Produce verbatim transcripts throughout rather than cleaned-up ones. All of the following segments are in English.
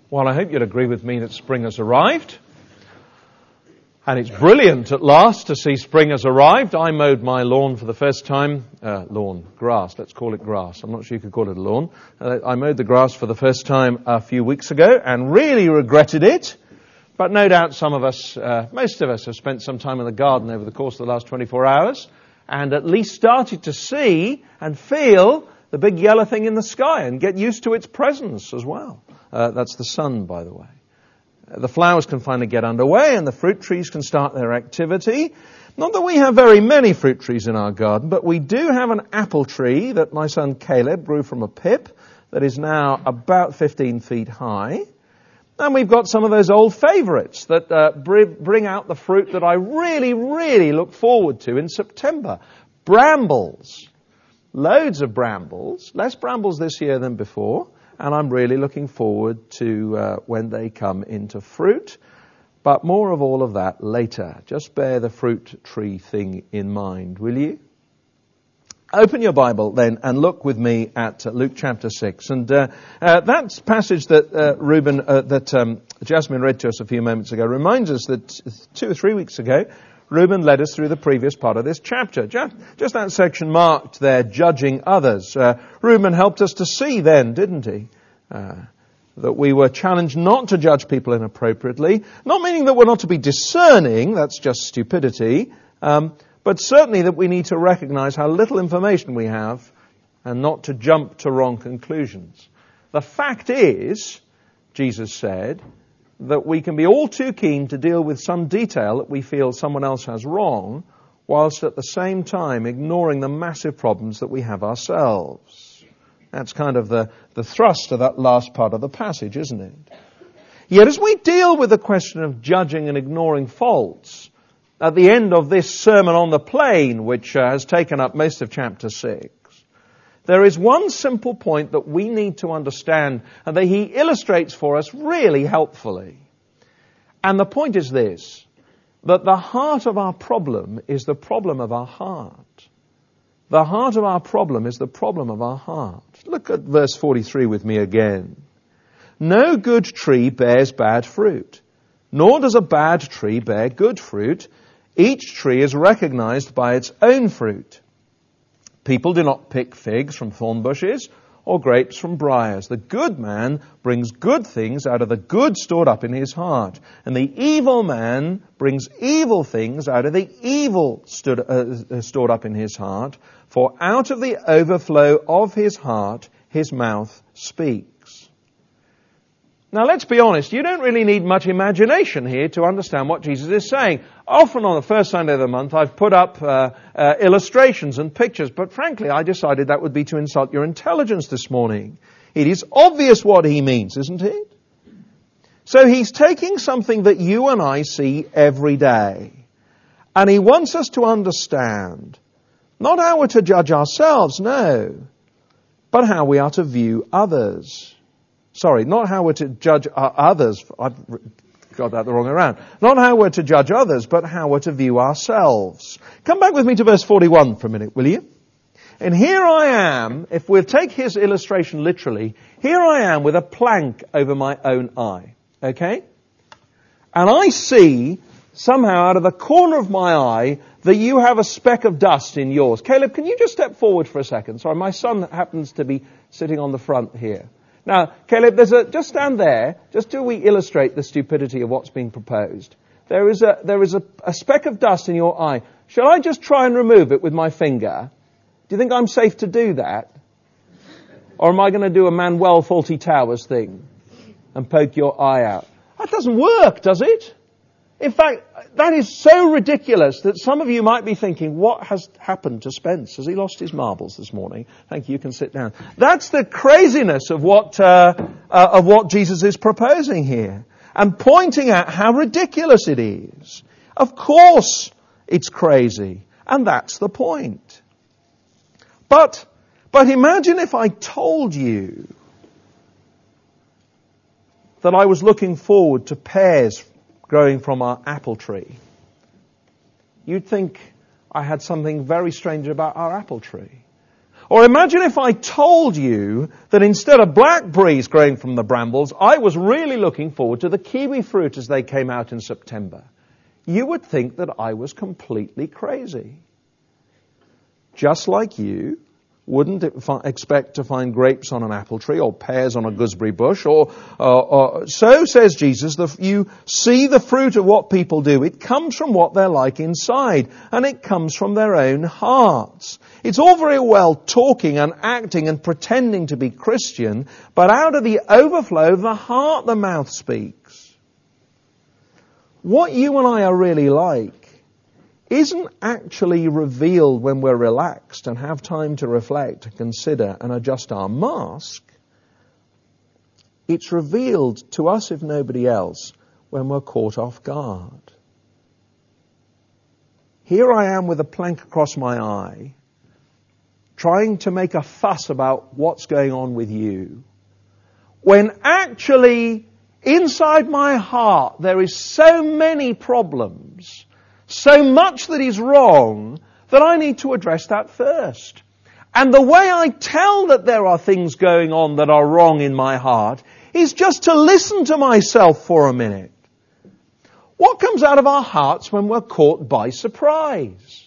Well, I hope you'd agree with me that spring has arrived. And it's brilliant at last to see spring has arrived. I mowed my lawn for the first time. Uh, lawn, grass, let's call it grass. I'm not sure you could call it a lawn. Uh, I mowed the grass for the first time a few weeks ago and really regretted it. But no doubt some of us, uh, most of us, have spent some time in the garden over the course of the last twenty-four hours and at least started to see and feel the big yellow thing in the sky and get used to its presence as well. Uh, that's the sun, by the way. Uh, the flowers can finally get underway and the fruit trees can start their activity. Not that we have very many fruit trees in our garden, but we do have an apple tree that my son Caleb grew from a pip that is now about fifteen feet high. And we've got some of those old favourites that uh, br- bring out the fruit that I really, really look forward to in September. Brambles. Loads of brambles. Less brambles this year than before. And I'm really looking forward to uh, when they come into fruit. But more of all of that later. Just bear the fruit tree thing in mind, will you? Open your Bible then and look with me at uh, Luke chapter six. And uh, uh, that passage that uh, Reuben, uh, that um, Jasmine read to us a few moments ago reminds us that two or three weeks ago, Reuben led us through the previous part of this chapter. Just, just that section marked there, judging others. Uh, Reuben helped us to see then, didn't he? Uh, that we were challenged not to judge people inappropriately. Not meaning that we're not to be discerning, that's just stupidity. Um, But certainly that we need to recognize how little information we have and not to jump to wrong conclusions. The fact is, Jesus said, that we can be all too keen to deal with some detail that we feel someone else has wrong, whilst at the same time ignoring the massive problems that we have ourselves. That's kind of the, the thrust of that last part of the passage, isn't it? Yet as we deal with the question of judging and ignoring faults, at the end of this Sermon on the Plain, which uh, has taken up most of chapter six, there is one simple point that we need to understand and that he illustrates for us really helpfully. And the point is this, that the heart of our problem is the problem of our heart. The heart of our problem is the problem of our heart. Look at verse forty-three with me again. No good tree bears bad fruit, nor does a bad tree bear good fruit. Each tree is recognized by its own fruit. People do not pick figs from thorn bushes or grapes from briars. The good man brings good things out of the good stored up in his heart. And the evil man brings evil things out of the evil stood, uh, stored up in his heart. For out of the overflow of his heart, his mouth speaks. Now, let's be honest, you don't really need much imagination here to understand what Jesus is saying. Often on the first Sunday of the month, I've put up uh, uh, illustrations and pictures, but frankly, I decided that would be to insult your intelligence this morning. It is obvious what he means, isn't it? So he's taking something that you and I see every day, and he wants us to understand not how we're to judge ourselves, no, but how we are to view others. Sorry, not how we're to judge others. I've got that the wrong way around. Not how we're to judge others, but how we're to view ourselves. Come back with me to verse forty-one for a minute, will you? And here I am, if we'll take his illustration literally, here I am with a plank over my own eye. Okay? And I see somehow out of the corner of my eye that you have a speck of dust in yours. Caleb, can you just step forward for a second? Sorry, my son happens to be sitting on the front here. Now, Caleb, there's a, just stand there, just till we illustrate the stupidity of what's being proposed. There is a, there is a, a speck of dust in your eye. Shall I just try and remove it with my finger? Do you think I'm safe to do that? Or am I going to do a Manuel Fawlty Towers thing and poke your eye out? That doesn't work, does it? In fact, that is so ridiculous that some of you might be thinking, what has happened to Spence? Has he lost his marbles this morning? Thank you, you can sit down. That's the craziness of what, uh, uh, of what Jesus is proposing here. And pointing out how ridiculous it is. Of course it's crazy. And that's the point. But, but imagine if I told you that I was looking forward to pears growing from our apple tree. You'd think I had something very strange about our apple tree. Or imagine if I told you that instead of blackberries growing from the brambles, I was really looking forward to the kiwi fruit as they came out in September. You would think that I was completely crazy. Just like you wouldn't expect to find grapes on an apple tree or pears on a gooseberry bush. Or, or, or so says Jesus, the, you see the fruit of what people do. It comes from what they're like inside, and it comes from their own hearts. It's all very well talking and acting and pretending to be Christian, but out of the overflow of the heart the mouth speaks. What you and I are really like isn't actually revealed when we're relaxed and have time to reflect, consider, and adjust our mask. It's revealed to us, if nobody else, when we're caught off guard. Here I am with a plank across my eye, trying to make a fuss about what's going on with you, when actually inside my heart there is so many problems, so much that is wrong, that I need to address that first. And the way I tell that there are things going on that are wrong in my heart is just to listen to myself for a minute. What comes out of our hearts when we're caught by surprise?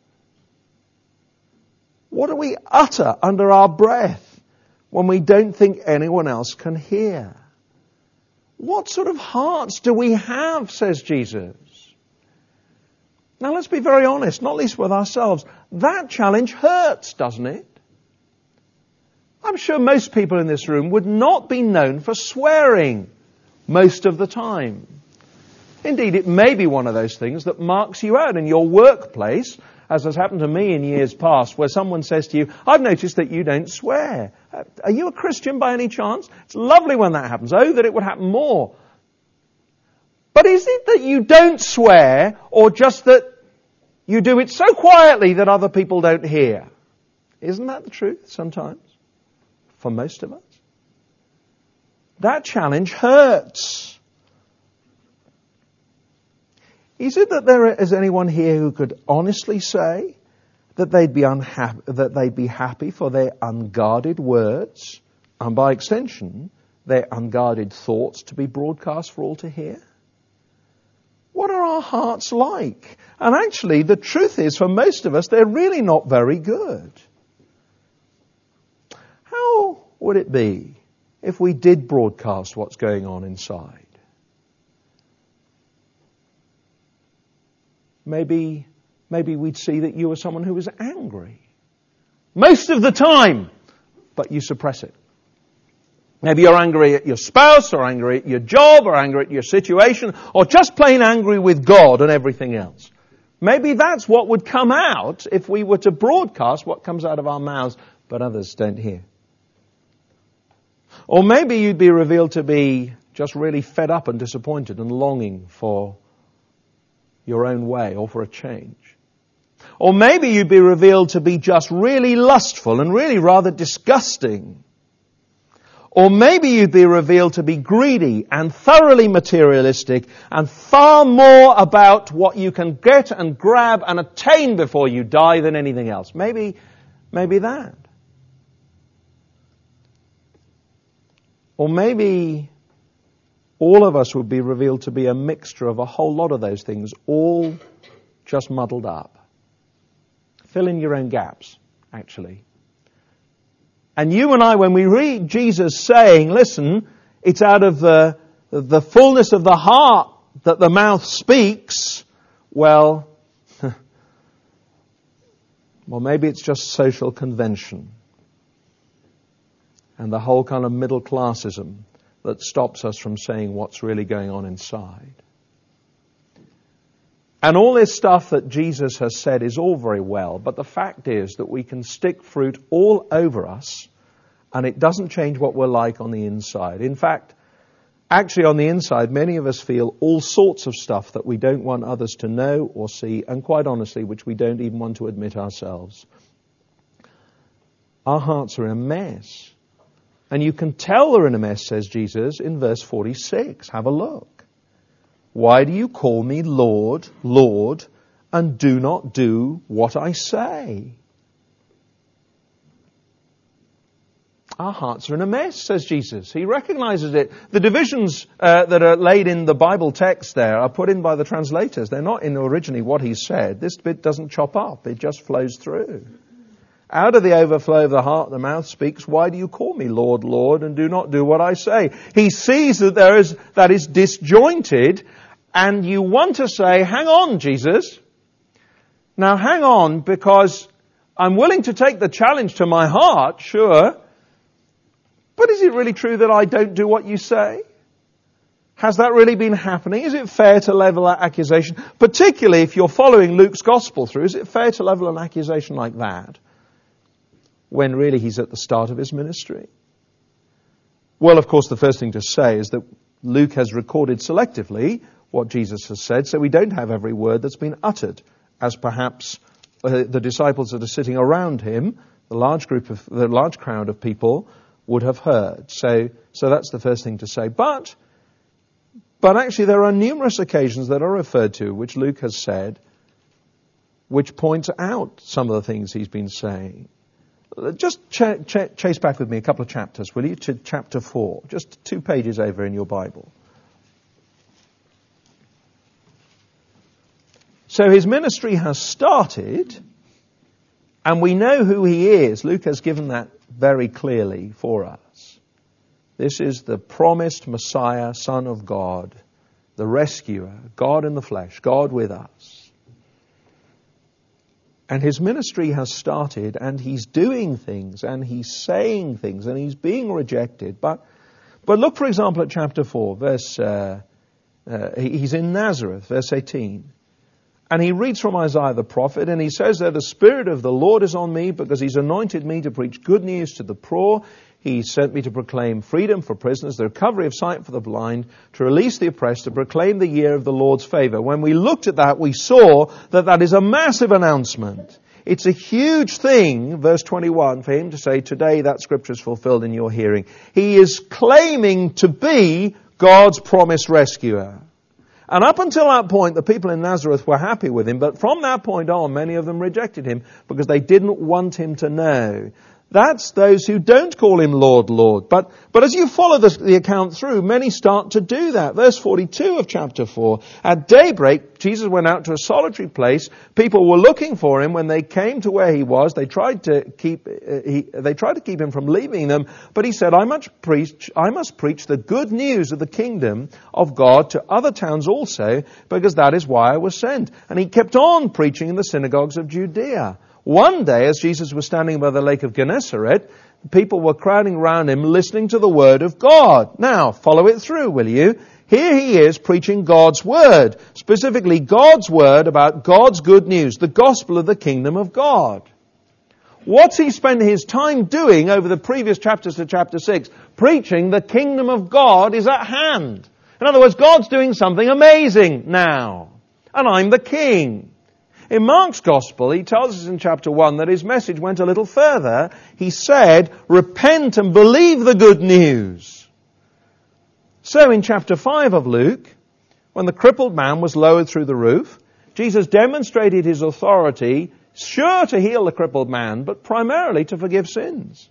What do we utter under our breath when we don't think anyone else can hear? What sort of hearts do we have, says Jesus? Now let's be very honest, not least with ourselves. That challenge hurts, doesn't it? I'm sure most people in this room would not be known for swearing most of the time. Indeed, it may be one of those things that marks you out in your workplace, as has happened to me in years past, where someone says to you, I've noticed that you don't swear. Are you a Christian by any chance? It's lovely when that happens. Oh, that it would happen more. But is it that you don't swear, or just that you do it so quietly that other people don't hear? Isn't that the truth sometimes? For most of us. That challenge hurts. Is it that there is anyone here who could honestly say that they'd be unhappy, that they'd be happy for their unguarded words, and by extension, their unguarded thoughts to be broadcast for all to hear? What are our hearts like? And actually, the truth is, for most of us, they're really not very good. How would it be if we did broadcast what's going on inside? Maybe, maybe we'd see that you are someone who is angry. Most of the time, but you suppress it. Maybe you're angry at your spouse, or angry at your job, or angry at your situation, or just plain angry with God and everything else. Maybe that's what would come out if we were to broadcast what comes out of our mouths, but others don't hear. Or maybe you'd be revealed to be just really fed up and disappointed and longing for your own way or for a change. Or maybe you'd be revealed to be just really lustful and really rather disgusting. Or maybe you'd be revealed to be greedy and thoroughly materialistic and far more about what you can get and grab and attain before you die than anything else. Maybe, maybe that. Or maybe all of us would be revealed to be a mixture of a whole lot of those things, all just muddled up. Fill in your own gaps, actually. And you and I, when we read Jesus saying, listen, it's out of the, the fullness of the heart that the mouth speaks, well, well, maybe it's just social convention and the whole kind of middle classism that stops us from saying what's really going on inside. And all this stuff that Jesus has said is all very well, but the fact is that we can stick fruit all over us and it doesn't change what we're like on the inside. In fact, actually on the inside, many of us feel all sorts of stuff that we don't want others to know or see, and quite honestly, which we don't even want to admit ourselves. Our hearts are a mess. And you can tell they're in a mess, says Jesus, in verse forty-six. Have a look. Why do you call me Lord, Lord, and do not do what I say? Our hearts are in a mess, says Jesus. He recognizes it. The divisions uh, that are laid in the Bible text there are put in by the translators. They're not in originally what he said. This bit doesn't chop up. It just flows through. Out of the overflow of the heart, the mouth speaks, why do you call me Lord, Lord, and do not do what I say? He sees that there is, that is disjointed, and you want to say, hang on, Jesus. Now hang on, because I'm willing to take the challenge to my heart, sure. But is it really true that I don't do what you say? Has that really been happening? Is it fair to level that accusation? Particularly if you're following Luke's gospel through, is it fair to level an accusation like that when really he's at the start of his ministry? Well, of course, the first thing to say is that Luke has recorded selectively what Jesus has said, so we don't have every word that's been uttered, as perhaps uh, the disciples that are sitting around him, the large group of, the large crowd of people, would have heard. So, so that's the first thing to say. But, but actually there are numerous occasions that are referred to, which Luke has said, which point out some of the things he's been saying. Just ch- ch- chase back with me a couple of chapters, will you, to chapter four. Just two pages over in your Bible. So his ministry has started, and we know who he is. Luke has given that very clearly for us. This is the promised Messiah, Son of God, the rescuer, God in the flesh, God with us. And his ministry has started, and he's doing things, and he's saying things, and he's being rejected. But, but look, for example, at chapter four, verse, uh, uh, he's in Nazareth, verse eighteen. And he reads from Isaiah the prophet, and he says that the Spirit of the Lord is on me because he's anointed me to preach good news to the poor. He sent me to proclaim freedom for prisoners, the recovery of sight for the blind, to release the oppressed, to proclaim the year of the Lord's favor. When we looked at that, we saw that that is a massive announcement. It's a huge thing, verse twenty-one, for him to say, today that scripture is fulfilled in your hearing. He is claiming to be God's promised rescuer. And up until that point, the people in Nazareth were happy with him, but from that point on, many of them rejected him because they didn't want him to know. That's those who don't call him Lord, Lord. But, but as you follow the, the account through, many start to do that. Verse forty-two of chapter four. At daybreak, Jesus went out to a solitary place. People were looking for him. When they came to where he was, they tried to keep, uh, he, they tried to keep him from leaving them. But he said, I must preach, I must preach the good news of the kingdom of God to other towns also, because that is why I was sent. And he kept on preaching in the synagogues of Judea. One day, as Jesus was standing by the lake of Gennesaret, people were crowding around him listening to the word of God. Now, follow it through, will you? Here he is preaching God's word, specifically God's word about God's good news, the gospel of the kingdom of God. What's he spent his time doing over the previous chapters to chapter six? Preaching the kingdom of God is at hand. In other words, God's doing something amazing now. And I'm the king. In Mark's Gospel, he tells us in chapter one that his message went a little further. He said, repent and believe the good news. So in chapter five of Luke, when the crippled man was lowered through the roof, Jesus demonstrated his authority, sure to heal the crippled man, but primarily to forgive sins.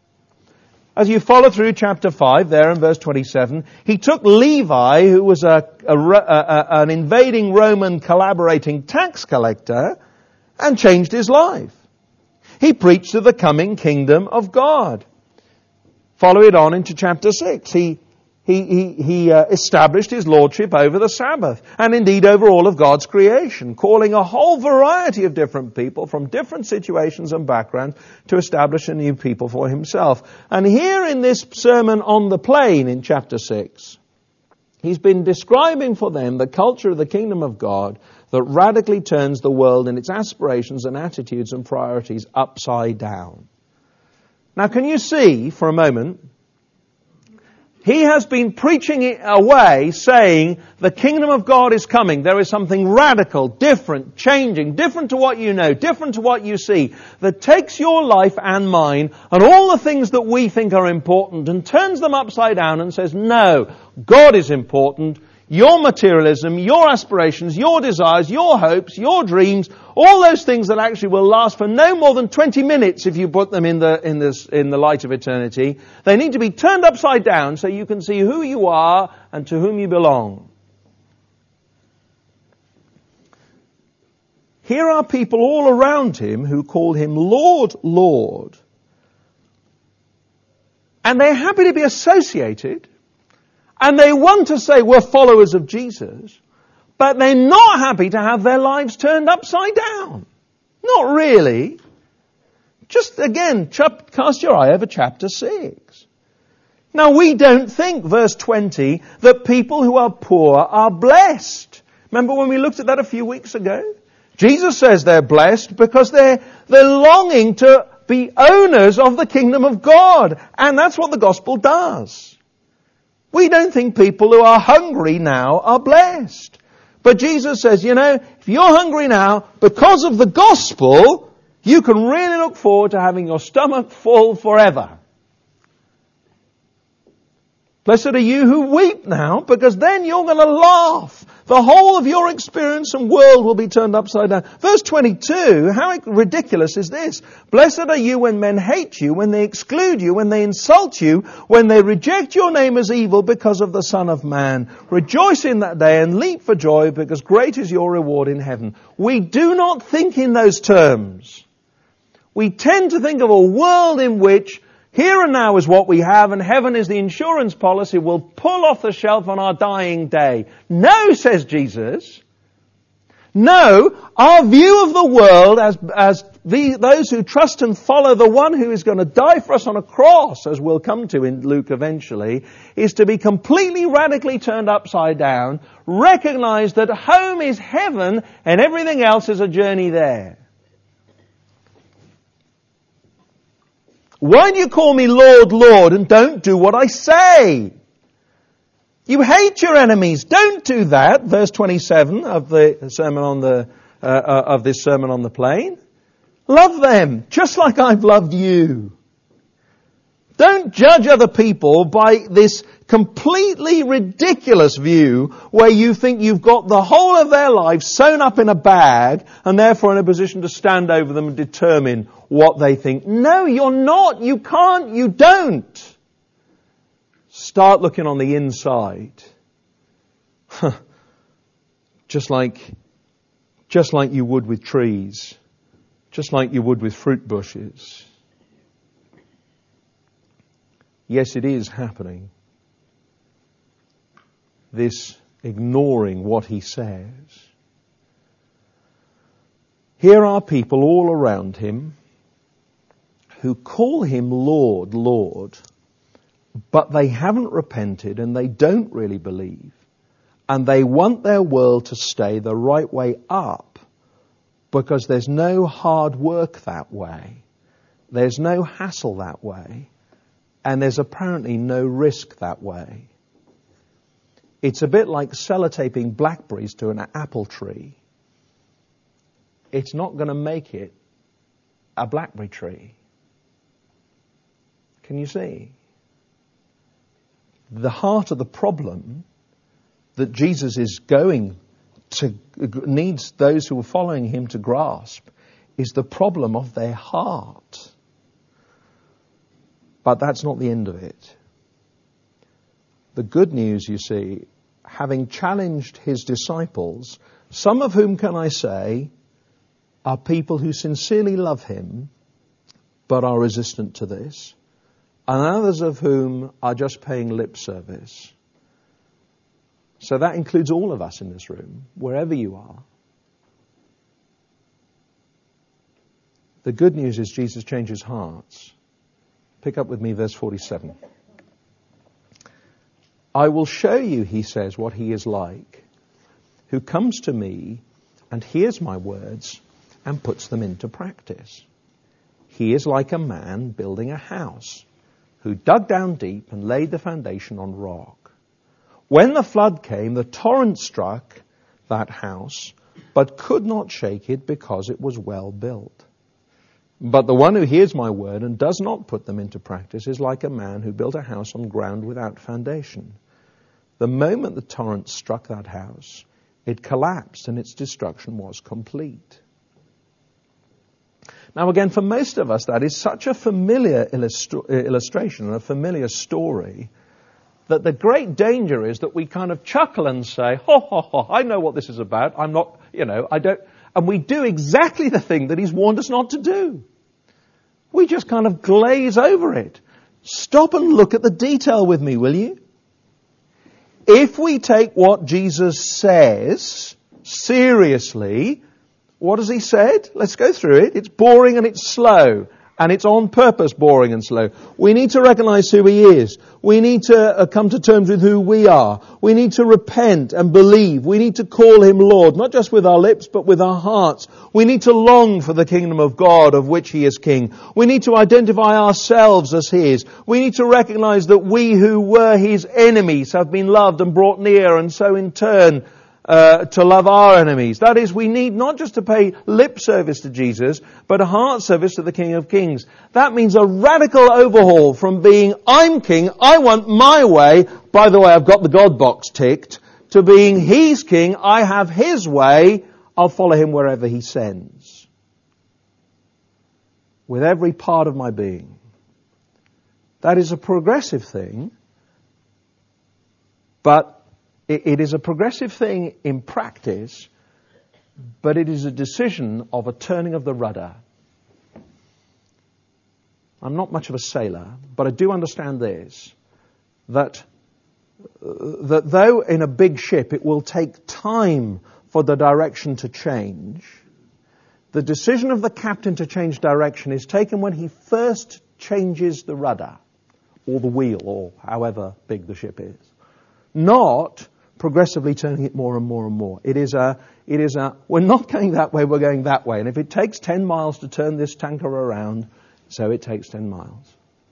As you follow through chapter five, there in verse twenty-seven, he took Levi, who was a, a, a, an invading Roman collaborating tax collector, and changed his life. He preached of the coming kingdom of God. Follow it on into chapter six. He He, he, he uh, established his lordship over the Sabbath, and indeed over all of God's creation, calling a whole variety of different people from different situations and backgrounds to establish a new people for himself. And here in this sermon on the plain in chapter six, he's been describing for them the culture of the kingdom of God that radically turns the world and its aspirations and attitudes and priorities upside down. Now, can you see for a moment? He has been preaching it away, saying the kingdom of God is coming. There is something radical, different, changing, different to what you know, different to what you see, that takes your life and mine and all the things that we think are important and turns them upside down and says, no, God is important. your materialism, your aspirations, your desires, your hopes, your dreams, all those things that actually will last for no more than twenty minutes if you put them in the, in this, in the light of eternity. They need to be turned upside down so you can see who you are and to whom you belong. Here are people all around him who call him Lord, Lord. And they're happy to be associated. And they want to say we're followers of Jesus. But they're not happy to have their lives turned upside down. Not really. Just again, cast your eye over chapter six. Now we don't think, verse twenty, that people who are poor are blessed. Remember when we looked at that a few weeks ago? Jesus says they're blessed because they're, they're longing to be owners of the kingdom of God. And that's what the gospel does. We don't think people who are hungry now are blessed. But Jesus says, you know, if you're hungry now, because of the gospel, you can really look forward to having your stomach full forever. Blessed are you who weep now, because then you're going to laugh. The whole of your experience and world will be turned upside down. Verse twenty-two, how ridiculous is this? Blessed are you when men hate you, when they exclude you, when they insult you, when they reject your name as evil because of the Son of Man. Rejoice in that day and leap for joy, because great is your reward in heaven. We do not think in those terms. We tend to think of a world in which here and now is what we have, and heaven is the insurance policy we'll pull off the shelf on our dying day. No, says Jesus. No, our view of the world as, as the, those who trust and follow the one who is going to die for us on a cross, as we'll come to in Luke eventually, is to be completely radically turned upside down, recognize that home is heaven and everything else is a journey there. Why do you call me Lord, Lord, and don't do what I say? You hate your enemies. Don't do that. Verse twenty-seven of the sermon on the uh, uh, of this sermon on the plain. Love them just like I've loved you. Don't judge other people by this completely ridiculous view where you think you've got the whole of their life sewn up in a bag and therefore in a position to stand over them and determine what they think. No, you're not. You can't. You don't. Start looking on the inside. just like, just like you would with trees. Just like you would with fruit bushes. Yes, it is happening. This ignoring what he says. Here are people all around him who call him Lord, Lord, but they haven't repented and they don't really believe. And they want their world to stay the right way up because there's no hard work that way. There's no hassle that way. And there's apparently no risk that way. It's a bit like sellotaping blackberries to an apple tree. It's not going to make it a blackberry tree. Can you see? The heart of the problem that Jesus is going to, needs those who are following him to grasp, is the problem of their heart. But that's not the end of it. The good news, you see, having challenged his disciples, some of whom, can I say, are people who sincerely love him, but are resistant to this, and others of whom are just paying lip service. So that includes all of us in this room, wherever you are. The good news is Jesus changes hearts. Pick up with me verse forty-seven. I will show you, he says, what he is like, who comes to me and hears my words and puts them into practice. He is like a man building a house, who dug down deep and laid the foundation on rock. When the flood came, the torrent struck that house, but could not shake it because it was well built. But the one who hears my word and does not put them into practice is like a man who built a house on ground without foundation. The moment the torrent struck that house, it collapsed and its destruction was complete. Now again, for most of us, that is such a familiar illustru- illustration and a familiar story that the great danger is that we kind of chuckle and say, ho, ho, ho, I know what this is about. I'm not, you know, I don't, and we do exactly the thing that he's warned us not to do. We just kind of glaze over it. Stop and look at the detail with me, will you? If we take what Jesus says seriously, what has he said? Let's go through it. It's boring and it's slow. And it's on purpose boring and slow. We need to recognize who he is. We need to uh, come to terms with who we are. We need to repent and believe. We need to call him Lord, not just with our lips, but with our hearts. We need to long for the kingdom of God of which he is king. We need to identify ourselves as his. We need to recognize that we who were his enemies have been loved and brought near, and so in turn Uh, to love our enemies. That is, we need not just to pay lip service to Jesus, but a heart service to the King of Kings. That means a radical overhaul from being, I'm king, I want my way, by the way, I've got the God box ticked, to being, he's king, I have his way, I'll follow him wherever he sends. With every part of my being. That is a progressive thing, but it is a progressive thing in practice, but it is a decision of a turning of the rudder. I'm not much of a sailor, but I do understand this, that, that though in a big ship it will take time for the direction to change, the decision of the captain to change direction is taken when he first changes the rudder, or the wheel, or however big the ship is. Not progressively turning it more and more and more. It is a, it is a, we're not going that way, we're going that way. And if it takes ten miles to turn this tanker around, so it takes ten miles.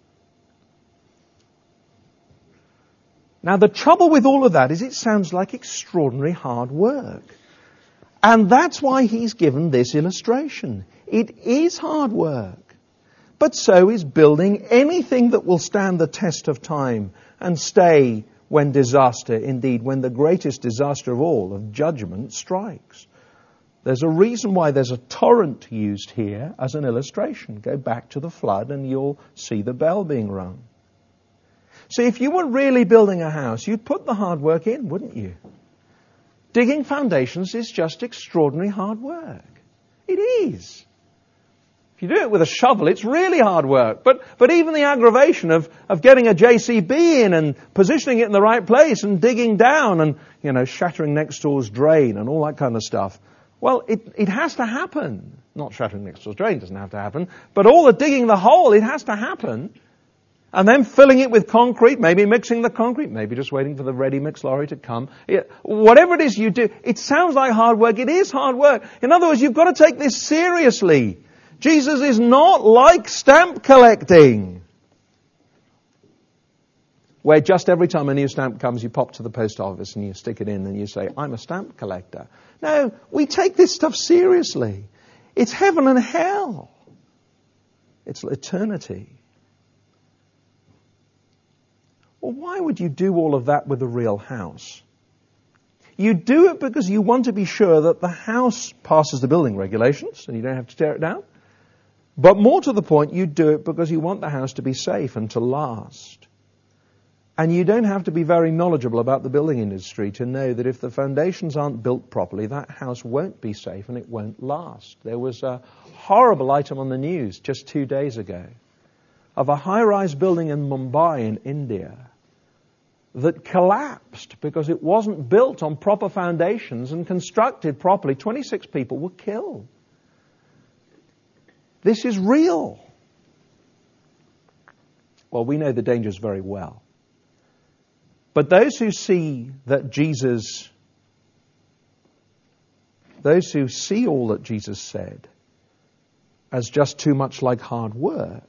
Now the trouble with all of that is it sounds like extraordinary hard work. And that's why he's given this illustration. It is hard work. But so is building anything that will stand the test of time and stay when disaster, indeed, when the greatest disaster of all, of judgment, strikes. There's a reason why there's a torrent used here as an illustration. Go back to the flood and you'll see the bell being rung. See, if you were really building a house, you'd put the hard work in, wouldn't you? Digging foundations is just extraordinary hard work. It is. If you do it with a shovel, it's really hard work. But but even the aggravation of, of getting a J C B in and positioning it in the right place and digging down and, you know, shattering next door's drain and all that kind of stuff. Well, it, it has to happen. Not shattering next door's drain doesn't have to happen. But all the digging the hole, it has to happen. And then filling it with concrete, maybe mixing the concrete, maybe just waiting for the ready mix lorry to come. It, whatever it is you do, it sounds like hard work. It is hard work. In other words, you've got to take this seriously. Jesus is not like stamp collecting, where just every time a new stamp comes, you pop to the post office and you stick it in and you say, I'm a stamp collector. No, we take this stuff seriously. It's heaven and hell. It's eternity. Well, why would you do all of that with a real house? You do it because you want to be sure that the house passes the building regulations and you don't have to tear it down. But more to the point, you do it because you want the house to be safe and to last. And you don't have to be very knowledgeable about the building industry to know that if the foundations aren't built properly, that house won't be safe and it won't last. There was a horrible item on the news just two days ago of a high-rise building in Mumbai in India that collapsed because it wasn't built on proper foundations and constructed properly. twenty-six people were killed. This is real. Well, we know the dangers very well. But those who see that Jesus, those who see all that Jesus said as just too much like hard work,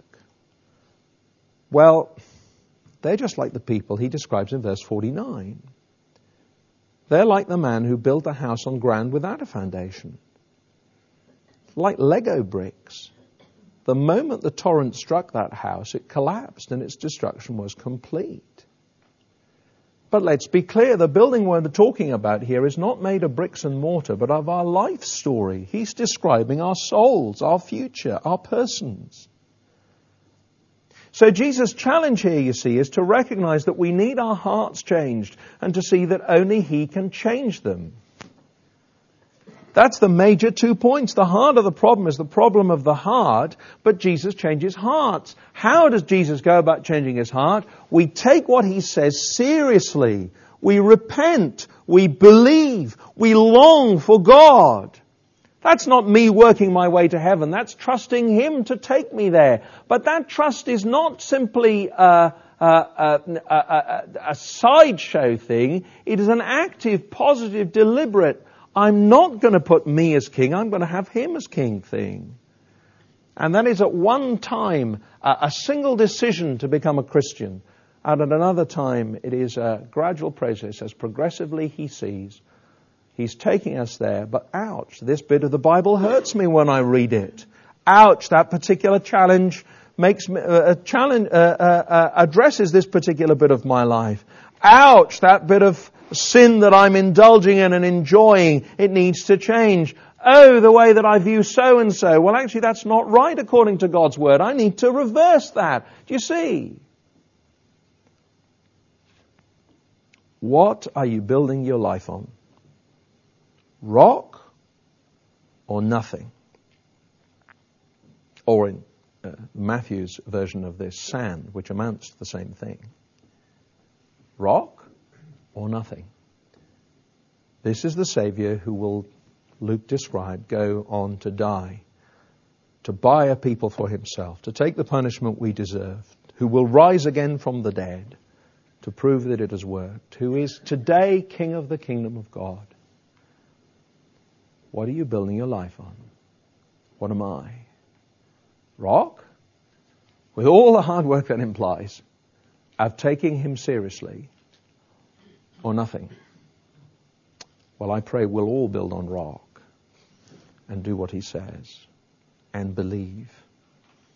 well, they're just like the people he describes in verse forty-nine. They're like the man who built a house on ground without a foundation. Like Lego bricks. The moment the torrent struck that house, it collapsed and its destruction was complete. But let's be clear, the building we're talking about here is not made of bricks and mortar, but of our life story. He's describing our souls, our future, our persons. So Jesus' challenge here, you see, is to recognize that we need our hearts changed and to see that only He can change them. That's the major two points. The heart of the problem is the problem of the heart, but Jesus changes hearts. How does Jesus go about changing His heart? We take what He says seriously. We repent. We believe. We long for God. That's not me working my way to heaven. That's trusting Him to take me there. But that trust is not simply a, a, a, a, a sideshow thing. It is an active, positive, deliberate, I'm not going to put me as king, I'm going to have Him as king thing. And that is at one time a, a single decision to become a Christian. And at another time it is a gradual process as progressively He sees. He's taking us there. But ouch, this bit of the Bible hurts me when I read it. Ouch, that particular challenge makes me, uh, a challenge, uh, uh, uh, addresses this particular bit of my life. Ouch, that bit of sin that I'm indulging in and enjoying, it needs to change. Oh, the way that I view so-and-so. Well, actually, that's not right according to God's Word. I need to reverse that. Do you see? What are you building your life on? Rock or nothing? Or in uh, Matthew's version of this, sand, which amounts to the same thing. Rock or nothing. This is the Saviour who will, Luke described, go on to die, to buy a people for Himself, to take the punishment we deserved, who will rise again from the dead to prove that it has worked, who is today King of the kingdom of God. What are you building your life on? What am I? Rock? With all the hard work that implies, of taking Him seriously, or nothing? Well, I pray we'll all build on rock and do what He says and believe.